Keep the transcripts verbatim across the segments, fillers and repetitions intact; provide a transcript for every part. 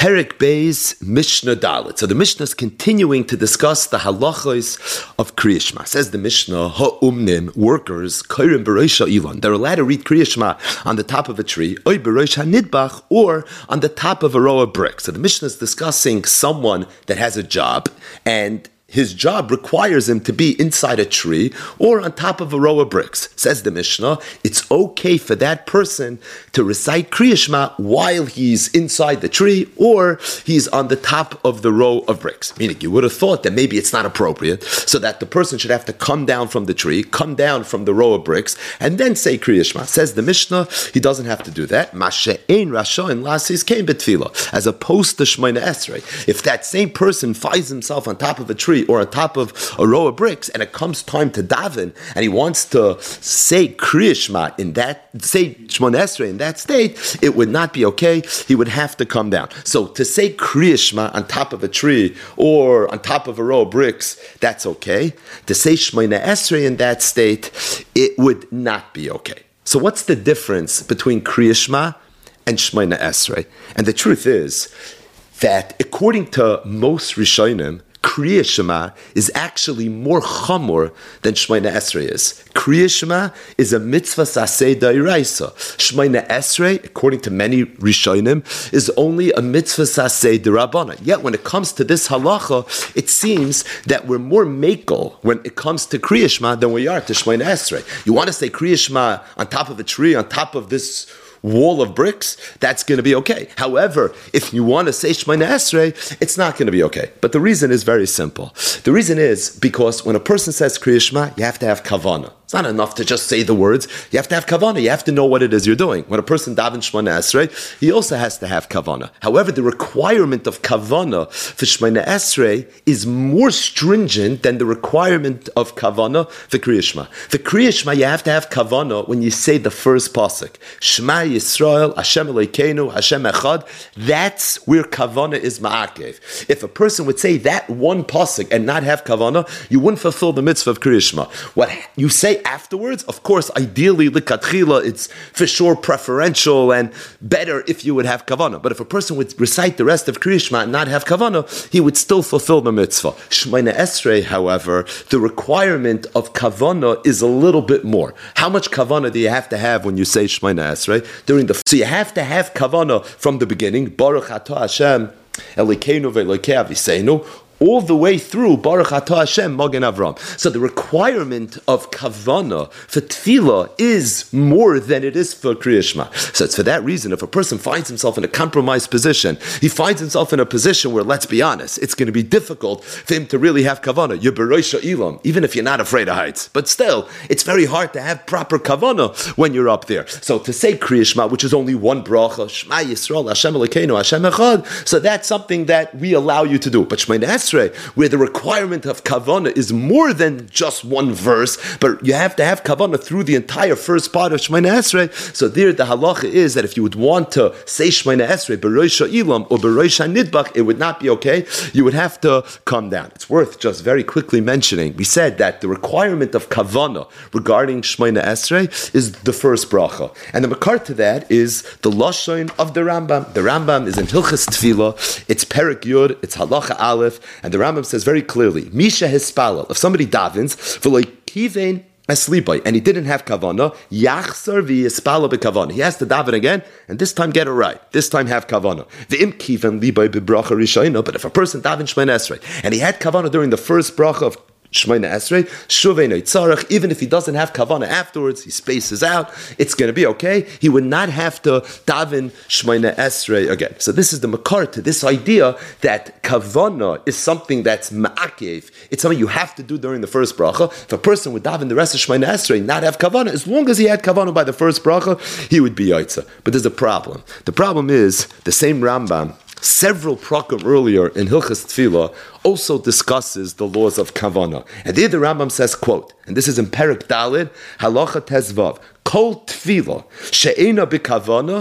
Perek Beis Mishnah Dalet. So the Mishnah is continuing to discuss the halachos of Kriya Shema. Says the Mishnah, ha'umnim, workers, kairim b'roisha ilan. They're allowed to read Kriya Shema on the top of a tree, oy b'roish hanidbach, or on the top of a row of bricks. So the Mishnah is discussing someone that has a job, and his job requires him to be inside a tree or on top of a row of bricks. Says the Mishnah, it's okay for that person to recite Kriya Shema while he's inside the tree or he's on the top of the row of bricks. Meaning, you would have thought that maybe it's not appropriate, so that the person should have to come down from the tree, come down from the row of bricks, and then say Kriya Shema. Says the Mishnah, he doesn't have to do that. Mashe'ein rashain lasis kein betfila. As opposed to Shemona Esrei. If that same person finds himself on top of a tree or on top of a row of bricks, and it comes time to daven, and he wants to say Kriya Shema in that, say Shemona Esrei in that state, it would not be okay. He would have to come down. So to say Kriya Shema on top of a tree or on top of a row of bricks, that's okay. To say Shemona Esrei in that state, it would not be okay. So what's the difference between Kriya Shema and Shemona Esrei? And the truth is that according to most Rishonim, Kriya Shema is actually more chamor than Shemona Esrei is. Kriya Shema is a mitzvah saseh d'oraisa. Shemona Esrei, according to many Rishonim, is only a mitzvah saseh d'Rabbanan. Yet when it comes to this halacha, it seems that we're more makel when it comes to Kriya Shema than we are to Shemona Esrei. You want to say Kriya Shema on top of a tree, on top of this wall of bricks, that's going to be okay. However, if you want to say Shemona Esrei, it's not going to be okay. But the reason is very simple. The reason is because when a person says Kriya Shema, you have to have kavanah. It's not enough to just say the words. You have to have kavanah. You have to know what it is you're doing. When a person davens Shemona Esrei, he also has to have kavanah. However, the requirement of kavanah for Shemona Esrei is more stringent than the requirement of kavanah for Kriya Shema. For Kriya Shema, you have to have kavanah when you say the first pasuk. Shema Yisrael, Hashem Elokeinu, Hashem Echad. That's where kavanah is ma'akev. If a person would say that one pasuk and not have kavanah, you wouldn't fulfill the mitzvah of Kriya Shema. What you say afterwards, of course, ideally, likatchila, it's for sure preferential and better if you would have kavanah. But if a person would recite the rest of Kriya Shema and not have kavanah, he would still fulfill the mitzvah. Shemona Esrei, however, the requirement of kavanah is a little bit more. How much kavanah do you have to have when you say Shemona Esrei? During the so you have to have kavanah from the beginning. Baruch atah Hashem Elokeinu ve'Elokei Aviseinu, all the way through Baruch Atah Hashem Magen Avram. So the requirement of kavanah for tefillah is more than it is for Kriya Shema. So it's for that reason, if a person finds himself in a compromised position, he finds himself in a position where, let's be honest, it's going to be difficult for him to really have kavanah. You're b'roisha ilam, even if you're not afraid of heights. But still, it's very hard to have proper kavanah when you're up there. So to say Kriya Shema, which is only one bracha, Shema Yisrael, Hashem Elokeinu, Hashem Echad, so that's something that we allow you to do. But Shemona Esrei, where the requirement of kavanah is more than just one verse, but you have to have kavanah through the entire first part of Shemona Esrei. So there, the halacha is that if you would want to say Shemona Esrei b'roisha ilam or b'roisha nidbach, it would not be okay. You would have to come down. It's worth just very quickly mentioning. We said that the requirement of kavanah regarding Shemona Esrei is the first bracha, and the makar to that is the lashon of the Rambam. The Rambam is in Hilchas Tefillah. It's Perek Yud. It's halacha Aleph. And the Rambam says very clearly, Misha hispalel, if somebody davens, v'loikivein aslipai, and he didn't have kavanah, yachsar v'yispalel b'kavanah. He has to daven again, and this time get it right. This time have kavanah. V'im kiven libai b'bracha rishayna, but if a person daven Shemona Esrei, and he had kavanah during the first bracha of Shemona Esrei, shuvei noitzarech, even if he doesn't have kavanah afterwards, he spaces out, it's going to be okay. He would not have to daven Shemona Esrei again. So this is the makar to this idea that kavanah is something that's ma'akev. It's something you have to do during the first bracha. If a person would daven the rest of Shemona Esrei, not have kavanah, as long as he had kavanah by the first bracha, he would be yaitza. But there's a problem. The problem is the same Rambam, several prakim earlier in Hilchas Tefillah, also discusses the laws of kavanah. And there the Rambam says, quote, and this is in Perek Daled, Halacha Tezvav, Kol Tefillah, She'ena B'Kavanah,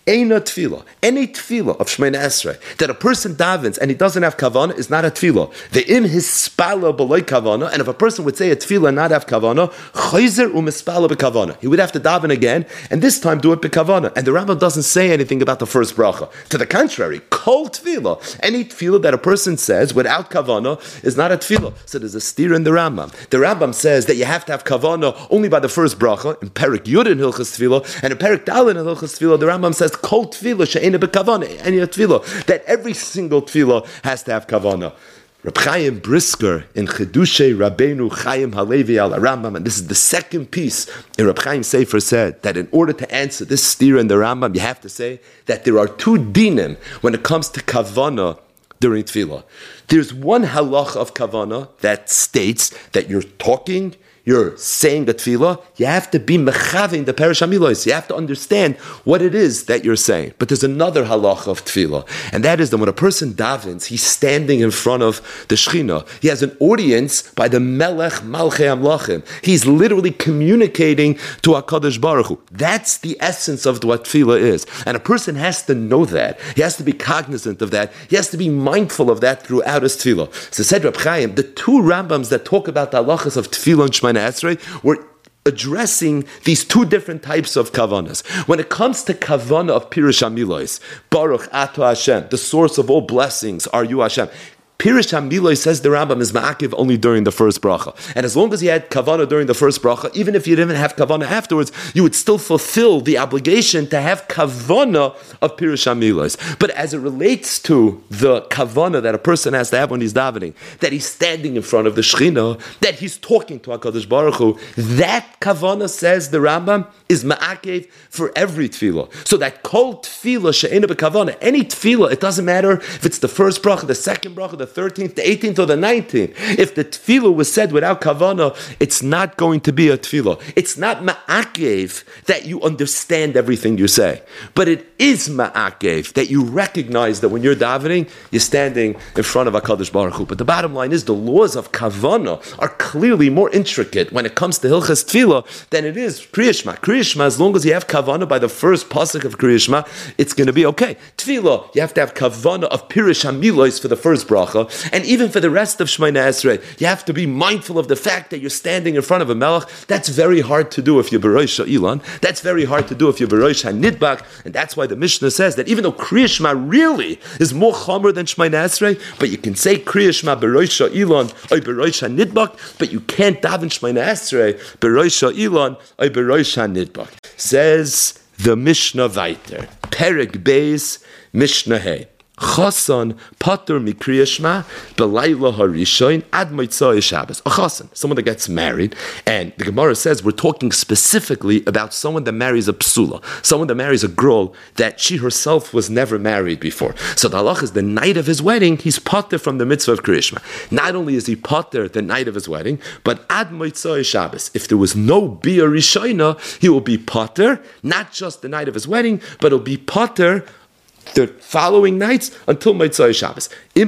Eina tefillah. Any tefillah of Shemona Esrei that a person davens and he doesn't have kavanah is not a tefillah. Ve'im hispala b'loy kavanah, and if a person would say a tefillah and not have kavanah, chayzer u'mispala b'kavanah. He would have to daven again, and this time do it b'kavanah. And the Rambam doesn't say anything about the first bracha. To the contrary, kol tefillah. Any tefillah that a person says without kavanah is not a tefillah. So there's a steer in the Rambam. The Rambam says that you have to have kavanah only by the first bracha, in Perik Yud in Hilchas Tefillah, and in Perik Dalin in Hilchas Tefillah, the Rambam says kol tefillah she'ena b'kavanah, any tefillah, that every single tefillah has to have kavanah. Reb Chaim Brisker in Chedushay Rabbeinu Chaim Halevi al Rambam, and this is the second piece in Reb Chaim Sefer, said that in order to answer this steer in the Rambam, you have to say that there are two dinim when it comes to kavanah during tefillah. There's one halacha of kavanah that states that you're talking, you're saying the tefillah, you have to be mechavin the perish hamilos. You have to understand what it is that you're saying. But there's another halacha of tefillah, and that is that when a person davens, he's standing in front of the Shechina. He has an audience by the Melech Malchei Amlachim. He's literally communicating to HaKadosh Baruch Hu. That's the essence of what tefillah is. And a person has to know that. He has to be cognizant of that. He has to be mindful of that throughout his tefillah. So said Reb Chaim, the two Rambams that talk about the halachas of tefillah and Shemona Esrei were addressing these two different types of kavanas. When it comes to kavana of Pirush HaMilos, Baruch Ato Hashem, the source of all blessings are you, Hashem. Pirush HaMilos, says the Rambam, is ma'akiv only during the first bracha. And as long as you had kavanah during the first bracha, even if you didn't have kavanah afterwards, you would still fulfill the obligation to have kavanah of Pirush HaMilos. But as it relates to the kavanah that a person has to have when he's davening, that he's standing in front of the Shechina, that he's talking to HaKadosh Baruch Hu, that kavanah, says the Rambam, is ma'akiv for every tefillah. So that kol tefillah she'ena b'kavanah, any tefillah, it doesn't matter if it's the first bracha, the second bracha, the thirteenth, the eighteenth, or the nineteenth. If the tefillah was said without kavanah, it's not going to be a tefillah. It's not ma'akev that you understand everything you say, but it is ma'akev that you recognize that when you're davening, you're standing in front of HaKadosh Baruch Hu. But the bottom line is the laws of kavanah are clearly more intricate when it comes to Hilchas Tefillah than it is Kriya Shema. Kriya Shema, as long as you have kavanah by the first pasuk of Kriya Shema, it's going to be okay. Tefillah, you have to have kavanah of Pirush HaMilos for the first bracha. And even for the rest of Shemona Esrei, you have to be mindful of the fact that you're standing in front of a melech. That's very hard to do if you're Berosh Ilan. That's very hard to do if you're Berosh HaNidbak. And that's why the Mishnah says that even though Kriya Shema really is more chomer than Shemona Esrei, but you can say Kriya Shema Berosh Ilan or Berosh HaNidbak, but you can't daven Shemona Esrei Berosh Ilan or Berosh HaNidbak. Says the Mishnah Vayter, Perek Beis, Mishnah Hey. Chasan patur mikriya shema belayla harishoin ad motzei Shabbos. A chasan, someone that gets married, and the Gemara says we're talking specifically about someone that marries a psula, someone that marries a girl that she herself was never married before. So the halach is the night of his wedding, he's patur from the mitzvah of kriya shema. Not only is he patur the night of his wedding, but ad motzei Shabbos. If there was no bia rishoina, he will be patur not just the night of his wedding, but he'll be patur the following nights until Motzei Shabbos.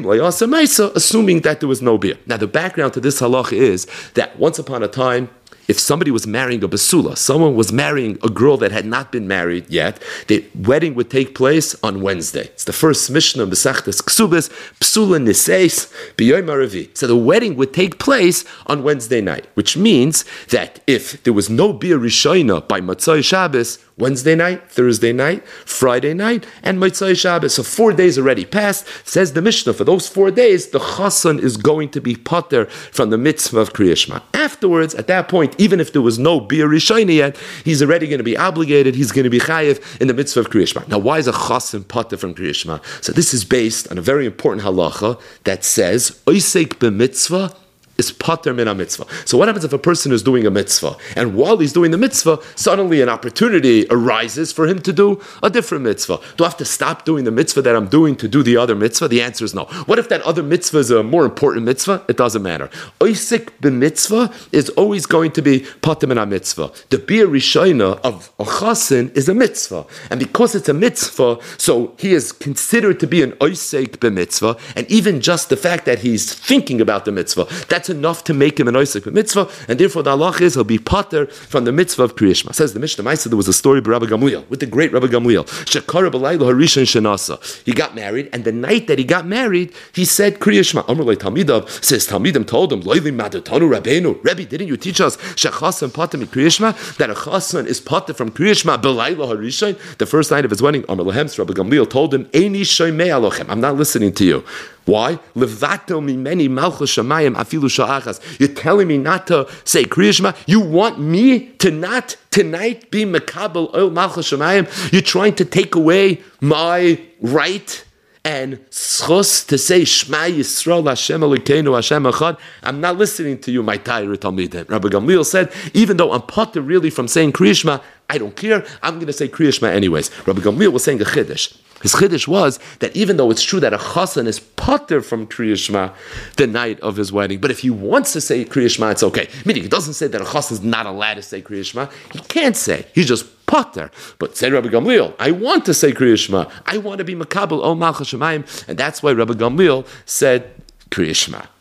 Assuming that there was no beer. Now the background to this halacha is that once upon a time, if somebody was marrying a basula, someone was marrying a girl that had not been married yet, the wedding would take place on Wednesday. It's the first Mishnah of Masechtas Ksubas, Psula Niseis, B'yom Haravi. So the wedding would take place on Wednesday night, which means that if there was no beer Rishoina by Motzei Shabbos, Wednesday night, Thursday night, Friday night, and Motzei Shabbos. So four days already passed. Says the Mishnah, for those four days, the Chassan is going to be pater from the mitzvah of Kriya Shema. Afterwards, at that point, even if there was no Bia Rishayna yet, he's already going to be obligated, he's going to be chayiv in the mitzvah of Kriya Shema. Now, why is a Chassan pater from Kriya Shema? So this is based on a very important halacha that says, Oisek b'mitzvah is pater min ha-mitzvah. So what happens if a person is doing a mitzvah, and while he's doing the mitzvah, suddenly an opportunity arises for him to do a different mitzvah? Do I have to stop doing the mitzvah that I'm doing to do the other mitzvah? The answer is no. What if that other mitzvah is a more important mitzvah? It doesn't matter. Oisik b'mitzvah is always going to be pater min ha-mitzvah. The bia rishayna of a chasin is a mitzvah, and because it's a mitzvah, so he is considered to be an oisik b'mitzvah, and even just the fact that he's thinking about the mitzvah, that's that's enough to make him an Oisek mitzvah, and therefore the halach is he'll be pater from the mitzvah of Kriya Shema. Says the Mishnah Maisa, there was a story by Rabbi Gamliel, with the great Rabbi Gamliel. Shekara b'layla harishon shenasa. He got married, and the night that he got married, he said Kriya Shema. Amar le Talmidav, says Talmidim told him, Loili madatanu Rabbeinu, Rebbe, didn't you teach us shechasan pater mi Kriya Shema, that a chasan is pater from Kriya Shema b'layla harishon, the first night of his wedding? Amar lehem, Rabbi Gamliel told him, Eini shoymei alochem, I'm not listening to you. Why? Levato mimeni malchus shamayim afilu sha'achas. You're telling me not to say Kriya Shema? You want me to not tonight be mekabel oil malchus shamayim? You're trying to take away my right and schos to say Shema Yisrael Hashem Elokeinu Hashem Echad? I'm not listening to you, my Torah Talmidim. Rabbi Gamliel said, even though I'm pater really from saying Kriya Shema, I don't care, I'm going to say Kriya Shema anyways. Rabbi Gamliel was saying a chiddush. His chiddush was that even though it's true that a chassan is pater from Kriya Shema the night of his wedding, but if he wants to say Kriya Shema, it's okay. Meaning, it doesn't say that a chassan is not allowed to say Kriya Shema. He can't say. He's just pater. But said Rabbi Gamliel, I want to say Kriya Shema. I want to be makabel o malchus shamayim, and that's why Rabbi Gamliel said Kriya Shema.